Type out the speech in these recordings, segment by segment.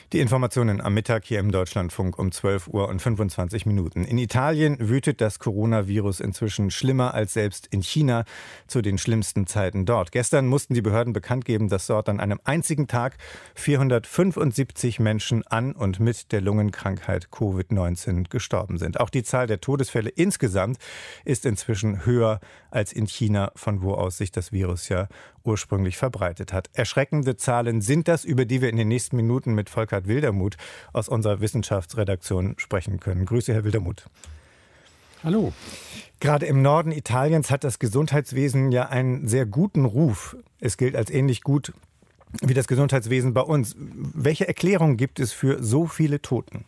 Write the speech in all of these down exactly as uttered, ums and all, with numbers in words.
Die Informationen am Mittag hier im Deutschlandfunk um zwölf Uhr und fünfundzwanzig Minuten. In Italien wütet das Coronavirus inzwischen schlimmer als selbst in China zu den schlimmsten Zeiten dort. Gestern mussten die Behörden bekannt geben, dass dort an einem einzigen Tag vierhundertfünfundsiebzig Menschen an und mit der Lungenkrankheit Covid neunzehn gestorben sind. Auch die Zahl der Todesfälle insgesamt ist inzwischen höher als in China, von wo aus sich das Virus ja ursprünglich verbreitet hat. Erschreckende Zahlen sind das, über die wir in den nächsten Minuten mit Volker Wildermuth aus unserer Wissenschaftsredaktion sprechen können. Grüße, Herr Wildermuth. Hallo. Gerade im Norden Italiens hat das Gesundheitswesen ja einen sehr guten Ruf. Es gilt als ähnlich gut wie das Gesundheitswesen bei uns. Welche Erklärung gibt es für so viele Toten?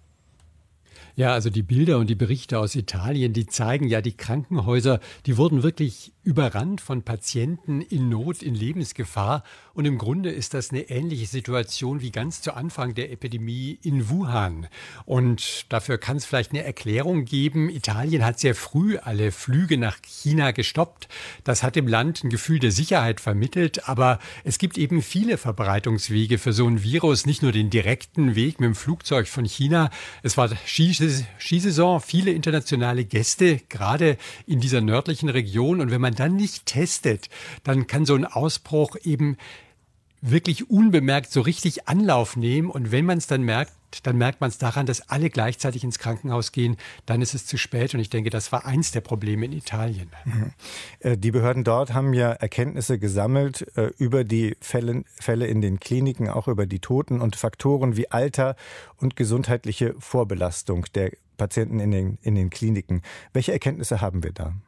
Ja, also die Bilder und die Berichte aus Italien, die zeigen ja, die Krankenhäuser, die wurden wirklich überrannt von Patienten in Not, in Lebensgefahr. Und im Grunde ist das eine ähnliche Situation wie ganz zu Anfang der Epidemie in Wuhan. Und dafür kann es vielleicht eine Erklärung geben. Italien hat sehr früh alle Flüge nach China gestoppt. Das hat dem Land ein Gefühl der Sicherheit vermittelt. Aber es gibt eben viele Verbreitungswege für so ein Virus. Nicht nur den direkten Weg mit dem Flugzeug von China. Es war Skisaison, viele internationale Gäste, gerade in dieser nördlichen Region. Und wenn man dann nicht testet, dann kann so ein Ausbruch eben wirklich unbemerkt so richtig Anlauf nehmen. Und wenn man es dann merkt, dann merkt man es daran, dass alle gleichzeitig ins Krankenhaus gehen. Dann ist es zu spät. Und ich denke, das war eins der Probleme in Italien. Mhm. Die Behörden dort haben ja Erkenntnisse gesammelt äh, über die Fälle, Fälle in den Kliniken, auch über die Toten und Faktoren wie Alter und gesundheitliche Vorbelastung der Patienten in den, in den Kliniken. Welche Erkenntnisse haben wir da?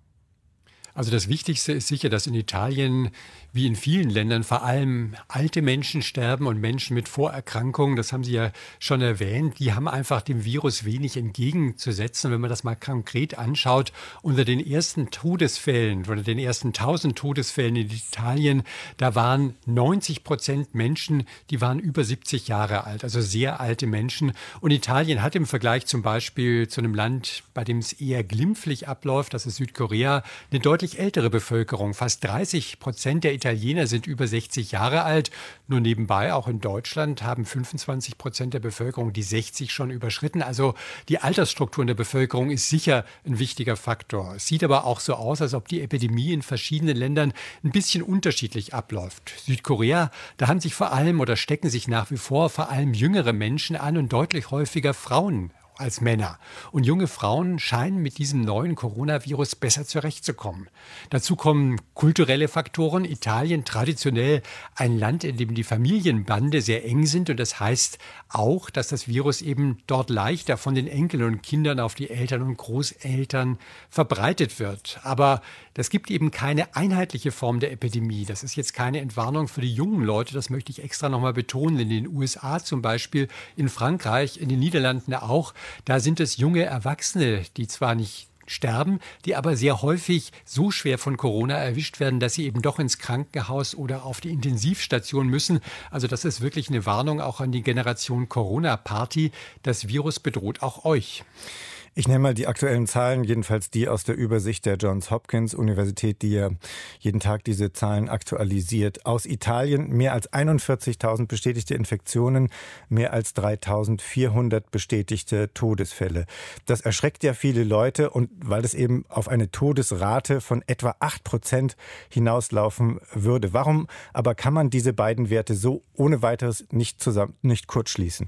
Also das Wichtigste ist sicher, dass in Italien wie in vielen Ländern vor allem alte Menschen sterben und Menschen mit Vorerkrankungen. Das haben Sie ja schon erwähnt. Die haben einfach dem Virus wenig entgegenzusetzen. Und wenn man das mal konkret anschaut, unter den ersten Todesfällen, unter den ersten tausend Todesfällen in Italien, da waren neunzig Prozent Menschen, die waren über siebzig Jahre alt, also sehr alte Menschen. Und Italien hat im Vergleich zum Beispiel zu einem Land, bei dem es eher glimpflich abläuft, das ist Südkorea, eine deutlich ältere Bevölkerung. Fast dreißig Prozent der Italiener sind über sechzig Jahre alt. Nur nebenbei, auch in Deutschland, haben fünfundzwanzig Prozent der Bevölkerung die sechzig schon überschritten. Also die Altersstruktur in der Bevölkerung ist sicher ein wichtiger Faktor. Es sieht aber auch so aus, als ob die Epidemie in verschiedenen Ländern ein bisschen unterschiedlich abläuft. Südkorea, da haben sich vor allem oder stecken sich nach wie vor vor allem jüngere Menschen an und deutlich häufiger Frauen als Männer. Und junge Frauen scheinen mit diesem neuen Coronavirus besser zurechtzukommen. Dazu kommen kulturelle Faktoren. Italien traditionell ein Land, in dem die Familienbande sehr eng sind. Und das heißt auch, dass das Virus eben dort leichter von den Enkeln und Kindern auf die Eltern und Großeltern verbreitet wird. Aber das gibt eben keine einheitliche Form der Epidemie. Das ist jetzt keine Entwarnung für die jungen Leute. Das möchte ich extra nochmal betonen. In den U S A zum Beispiel, in Frankreich, in den Niederlanden auch. Da sind es junge Erwachsene, die zwar nicht sterben, die aber sehr häufig so schwer von Corona erwischt werden, dass sie eben doch ins Krankenhaus oder auf die Intensivstation müssen. Also das ist wirklich eine Warnung auch an die Generation Corona-Party. Das Virus bedroht auch euch. Ich nenne mal die aktuellen Zahlen, jedenfalls die aus der Übersicht der Johns Hopkins Universität, die ja jeden Tag diese Zahlen aktualisiert. Aus Italien mehr als einundvierzigtausend bestätigte Infektionen, mehr als dreitausendvierhundert bestätigte Todesfälle. Das erschreckt ja viele Leute, und weil es eben auf eine Todesrate von etwa acht Prozent hinauslaufen würde. Warum aber kann man diese beiden Werte so ohne weiteres nicht zusammen, nicht kurzschließen?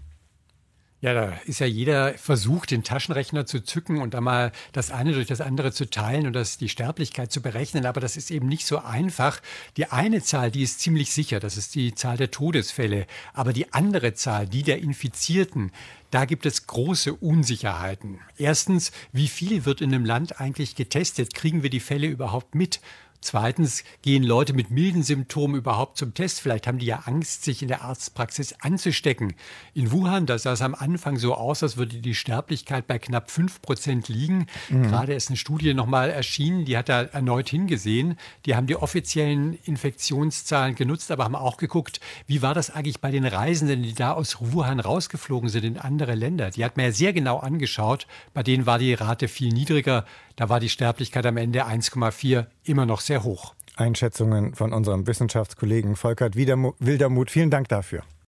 Ja, da ist ja jeder versucht, den Taschenrechner zu zücken und da mal das eine durch das andere zu teilen und das, die Sterblichkeit zu berechnen. Aber das ist eben nicht so einfach. Die eine Zahl, die ist ziemlich sicher, das ist die Zahl der Todesfälle. Aber die andere Zahl, die der Infizierten, da gibt es große Unsicherheiten. Erstens, wie viel wird in einem Land eigentlich getestet? Kriegen wir die Fälle überhaupt mit? Zweitens, gehen Leute mit milden Symptomen überhaupt zum Test? Vielleicht haben die ja Angst, sich in der Arztpraxis anzustecken. In Wuhan, da sah es am Anfang so aus, als würde die Sterblichkeit bei knapp fünf Prozent liegen. Mhm. Gerade ist eine Studie nochmal erschienen, die hat da erneut hingesehen. Die haben die offiziellen Infektionszahlen genutzt, aber haben auch geguckt, wie war das eigentlich bei den Reisenden, die da aus Wuhan rausgeflogen sind in andere Länder. Die hat man ja sehr genau angeschaut. Bei denen war die Rate viel niedriger. Da war die Sterblichkeit am Ende eins Komma vier, immer noch sehr hoch. Einschätzungen von unserem Wissenschaftskollegen Volker Wildermuth. Vielen Dank dafür.